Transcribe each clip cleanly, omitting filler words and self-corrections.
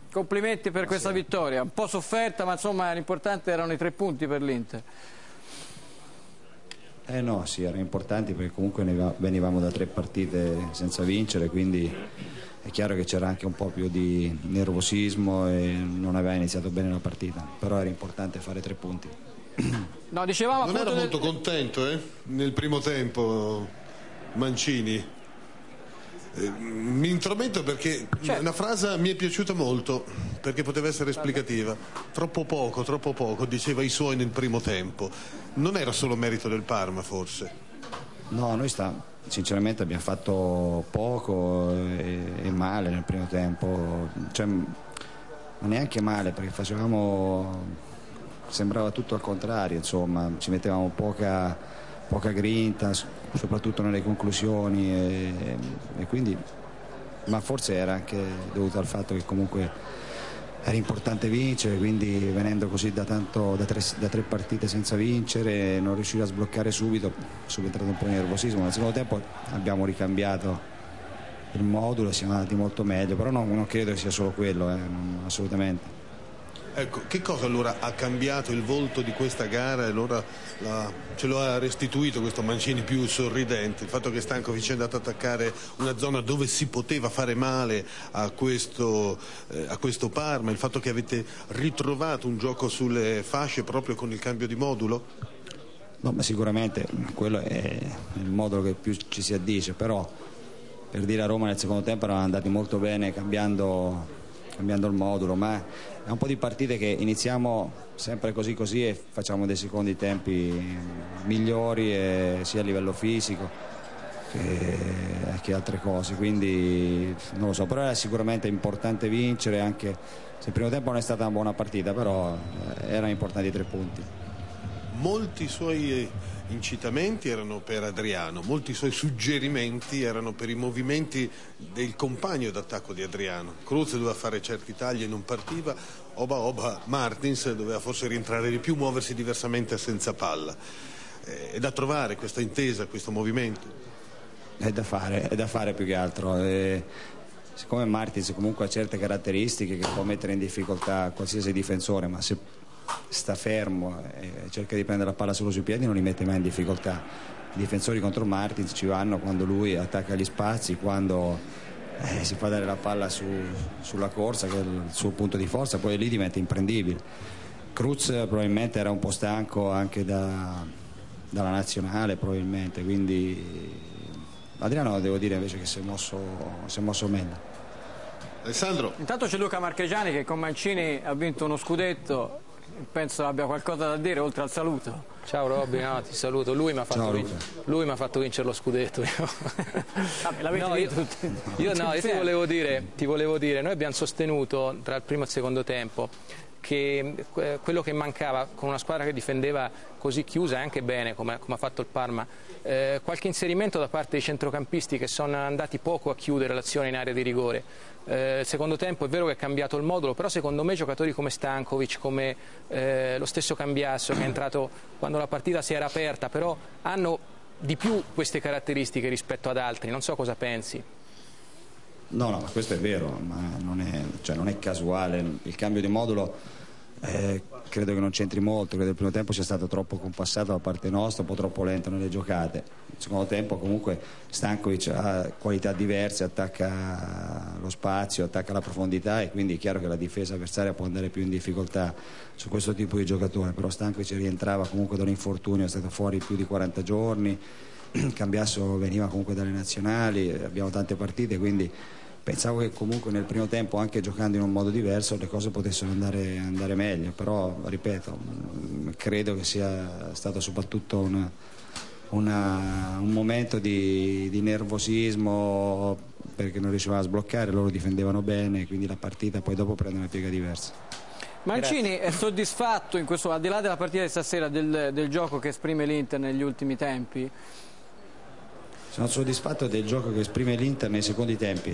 Complimenti per questa vittoria, un po' sofferta, ma insomma l'importante erano i 3 punti per l'Inter. No, sì, erano importanti perché comunque venivamo da 3 partite senza vincere, quindi è chiaro che c'era anche un po' più di nervosismo e non aveva iniziato bene la partita, però era importante fare 3 punti. No, dicevamo non era molto contento nel primo tempo Mancini. Mi intrometto perché una frase mi è piaciuta molto, perché poteva essere esplicativa. Troppo poco, diceva i suoi nel primo tempo. Non era solo merito del Parma, forse? No, noi sinceramente abbiamo fatto poco e male nel primo tempo, cioè, ma neanche male, perché sembrava tutto al contrario, insomma, ci mettevamo poca grinta, soprattutto nelle conclusioni e quindi, ma forse era anche dovuto al fatto che comunque era importante vincere, quindi venendo così da 3 partite senza vincere, non riuscire a sbloccare subito, subentrato un po' di nervosismo. Nel secondo tempo abbiamo ricambiato il modulo, siamo andati molto meglio, però non credo che sia solo quello, assolutamente. Ecco, che cosa allora ha cambiato il volto di questa gara e allora ce lo ha restituito questo Mancini più sorridente? Il fatto che Stankovic è andato ad attaccare una zona dove si poteva fare male a questo Parma, il fatto che avete ritrovato un gioco sulle fasce proprio con il cambio di modulo? No, ma sicuramente quello è il modulo che più ci si addice, però per dire, a Roma nel secondo tempo erano andati molto bene cambiando il modulo, ma è un po' di partite che iniziamo sempre così e facciamo dei secondi tempi migliori, sia a livello fisico che altre cose, quindi non lo so, però era sicuramente importante vincere, anche se il primo tempo non è stata una buona partita, però erano importanti i 3 punti. Molti suoi incitamenti erano per Adriano, molti suoi suggerimenti erano per i movimenti del compagno d'attacco di Adriano. Cruz doveva fare certi tagli e non partiva, Oba Martins doveva forse rientrare di più, muoversi diversamente senza palla. È da trovare questa intesa, questo movimento? È da fare più che altro. Siccome Martins comunque ha certe caratteristiche che può mettere in difficoltà qualsiasi difensore, ma se sta fermo e cerca di prendere la palla solo sui piedi non li mette mai in difficoltà. I difensori contro Martins ci vanno quando lui attacca gli spazi, quando si fa dare la palla sulla corsa, che è il suo punto di forza, poi lì diventa imprendibile. Cruz probabilmente era un po' stanco anche dalla nazionale, probabilmente, quindi Adriano devo dire invece che si è mosso meglio. Alessandro. Intanto c'è Luca Marchegiani che con Mancini ha vinto uno scudetto, penso abbia qualcosa da dire oltre al saluto. Ciao Robby, no, ti saluto. Lui mi ha fatto vincere lo scudetto. Io ti volevo dire, noi abbiamo sostenuto tra il primo e il secondo tempo che quello che mancava con una squadra che difendeva così chiusa e anche bene come ha fatto il Parma, qualche inserimento da parte dei centrocampisti che sono andati poco a chiudere l'azione in area di rigore. Secondo tempo è vero che è cambiato il modulo, però secondo me giocatori come Stankovic, come lo stesso Cambiasso, che è entrato quando la partita si era aperta, però hanno di più queste caratteristiche rispetto ad altri. Non so cosa pensi. No, ma questo è vero, ma non è casuale il cambio di modulo. Credo che non c'entri molto, credo che il primo tempo sia stato troppo compassato da parte nostra, un po' troppo lento nelle giocate. Il secondo tempo comunque Stankovic ha qualità diverse, attacca lo spazio, attacca la profondità, e quindi è chiaro che la difesa avversaria può andare più in difficoltà su questo tipo di giocatore, però Stankovic rientrava comunque da un infortunio, è stato fuori più di 40 giorni, Cambiasso veniva comunque dalle nazionali, abbiamo tante partite, quindi pensavo che comunque nel primo tempo, anche giocando in un modo diverso, le cose potessero andare meglio, però ripeto, credo che sia stato soprattutto un momento di nervosismo, perché non riuscivano a sbloccare, loro difendevano bene, quindi la partita poi dopo prende una piega diversa. Mancini è soddisfatto in questo, al di là della partita di stasera, del gioco che esprime l'Inter negli ultimi tempi? Sono soddisfatto del gioco che esprime l'Inter nei secondi tempi.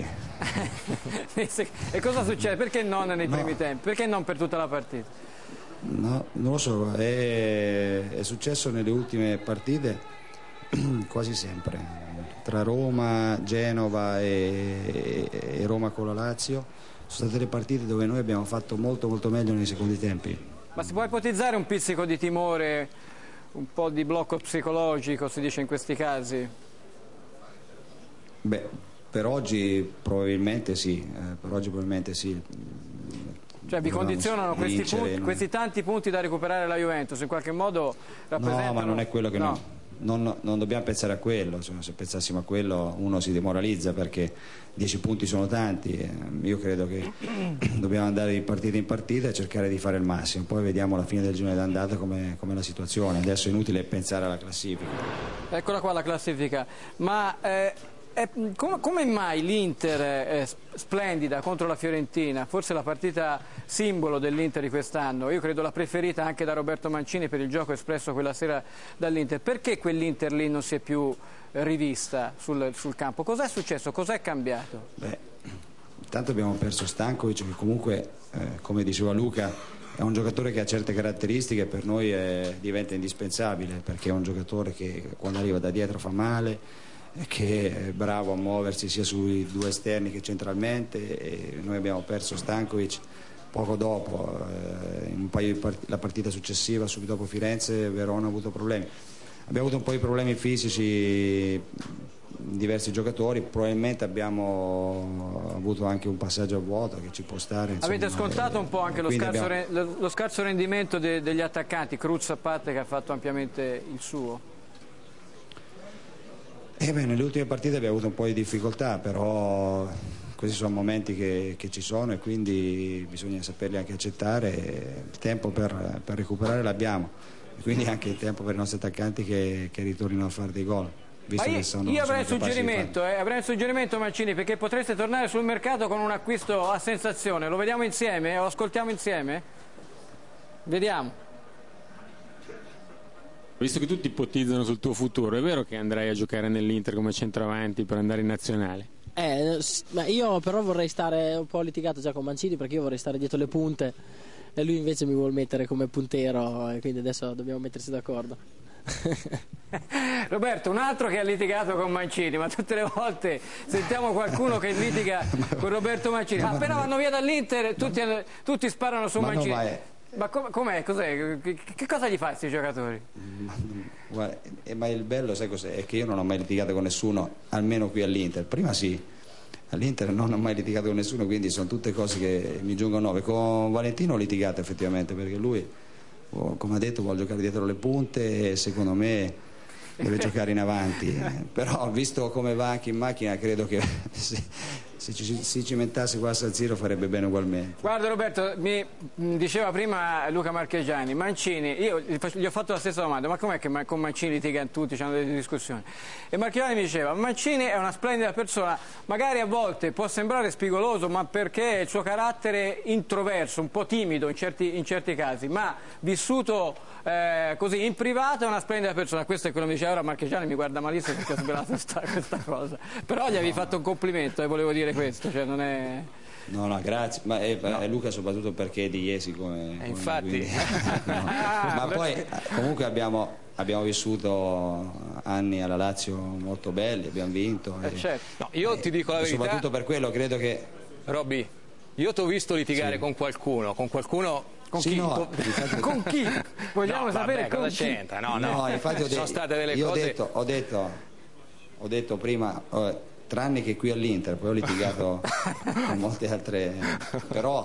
E cosa succede? Perché non nei primi tempi? Perché non per tutta la partita? No, non lo so, è successo nelle ultime partite quasi sempre, tra Roma, Genova e Roma con la Lazio. state delle partite dove noi abbiamo fatto molto meglio nei secondi tempi. Ma si può ipotizzare un pizzico di timore, un po' di blocco psicologico, si dice in questi casi? Beh, per oggi probabilmente sì, Cioè vi condizionano questi tanti punti da recuperare la Juventus, in qualche modo rappresentano... No, ma non è quello che non dobbiamo pensare a quello, insomma, se pensassimo a quello uno si demoralizza, perché 10 punti sono tanti. Io credo che dobbiamo andare di partita in partita e cercare di fare il massimo, poi vediamo alla fine del girone d'andata come la situazione. Adesso è inutile pensare alla classifica. Eccola qua la classifica, ma come mai l'Inter splendida contro la Fiorentina, forse la partita simbolo dell'Inter di quest'anno, io credo la preferita anche da Roberto Mancini per il gioco espresso quella sera dall'Inter, perché quell'Inter lì non si è più rivista sul campo? Cos'è successo? Cos'è cambiato? Beh, intanto abbiamo perso Stankovic, che comunque come diceva Luca è un giocatore che ha certe caratteristiche e per noi diventa indispensabile, perché è un giocatore che quando arriva da dietro fa male, che è bravo a muoversi sia sui due esterni che centralmente, e noi abbiamo perso Stankovic poco dopo, la partita successiva, subito dopo Firenze, Verona ha avuto problemi. Abbiamo avuto un po' di problemi fisici, diversi giocatori, probabilmente abbiamo avuto anche un passaggio a vuoto che ci può stare. Insomma, avete scontato un po' anche lo scarso rendimento degli attaccanti, Cruz a parte che ha fatto ampiamente il suo. Nelle ultime partite abbiamo avuto un po' di difficoltà, però questi sono momenti che ci sono e quindi bisogna saperli anche accettare. Il tempo per recuperare l'abbiamo, e quindi anche il tempo per i nostri attaccanti che ritornino a fare dei gol. Io avrei un suggerimento Mancini, perché potreste tornare sul mercato con un acquisto a sensazione. Lo vediamo insieme? Lo ascoltiamo insieme? Vediamo. Visto che tutti ipotizzano sul tuo futuro, è vero che andrai a giocare nell'Inter come centravanti per andare in nazionale? Ma io però vorrei stare, un po' litigato già con Mancini, perché io vorrei stare dietro le punte e lui invece mi vuole mettere come puntero, e quindi adesso dobbiamo mettersi d'accordo. Roberto, un altro che ha litigato con Mancini, ma tutte le volte sentiamo qualcuno che litiga con Roberto Mancini. Appena vanno via dall'Inter tutti sparano su Mancini. Ma com'è? Cos'è? Che cosa gli fa a questi giocatori? Ma il bello, sai cos'è? È che io non ho mai litigato con nessuno, almeno qui all'Inter. Prima sì, all'Inter non ho mai litigato con nessuno, quindi sono tutte cose che mi giungono nuove. Con Valentino ho litigato effettivamente, perché lui, come ha detto, vuole giocare dietro le punte e secondo me deve giocare in avanti. Però visto come va anche in macchina, credo che se si cimentasse qua a San Siro farebbe bene ugualmente. Guarda Roberto, mi diceva prima Luca Marchegiani, Mancini, io gli ho fatto la stessa domanda, ma com'è che con Mancini litigano tutti, c'hanno delle discussioni? E Marchegiani mi diceva, Mancini è una splendida persona, magari a volte può sembrare spigoloso, ma perché il suo carattere introverso, un po' timido in certi casi, ma vissuto così in privato è una splendida persona. Questo è quello che mi diceva. Ora Marchegiani mi guarda malissimo perché ho svelato questa cosa, però gli avevi fatto un complimento e volevo dire questo, cioè non è... No, grazie, ma è Luca soprattutto perché è di Iesi come infatti quindi, no. Ma poi comunque abbiamo vissuto anni alla Lazio molto belli, abbiamo vinto certo. No, io ti dico la verità, soprattutto per quello credo che Robby, io ti ho visto litigare con qualcuno con sì, chi? no, Con chi? Vogliamo sapere vabbè, con cosa chi? c'entra? No, infatti sono state delle io cose. ho detto prima, tranne che qui all'Inter, poi ho litigato con molte altre, però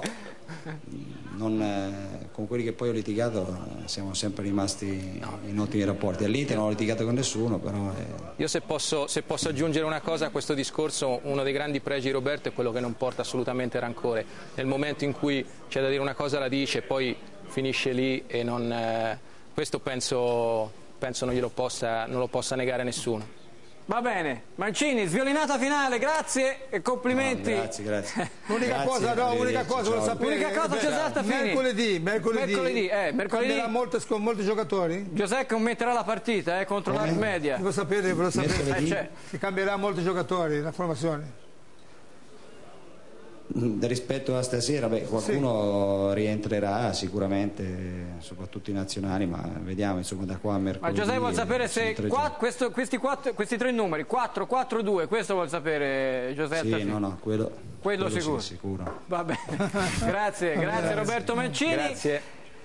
con quelli che poi ho litigato siamo sempre rimasti in ottimi rapporti. All'Inter non ho litigato con nessuno, però io se posso aggiungere una cosa a questo discorso, uno dei grandi pregi di Roberto è quello che non porta assolutamente rancore. Nel momento in cui c'è da dire una cosa la dice e poi finisce lì, e questo penso non lo possa negare nessuno. Va bene, Mancini, sviolinata finale, grazie e complimenti. No, grazie. L'unica cosa volevo sapere. L'unica cosa, Giuseppe Fini. Mercoledì. Con molti giocatori? Giuseppe commenterà la partita contro l'Art Media. Devo sapere. Si cambierà molti giocatori la formazione. Rispetto a stasera, qualcuno rientrerà sicuramente, soprattutto i nazionali, ma vediamo insomma da qua a mercoledì. Ma Giuseppe vuol sapere se questi tre numeri 4-4-2, questo vuol sapere Giuseppe. Sì, no, quello Quello sì, sicuro. sicuro. Va bene. Grazie Roberto Mancini. Grazie.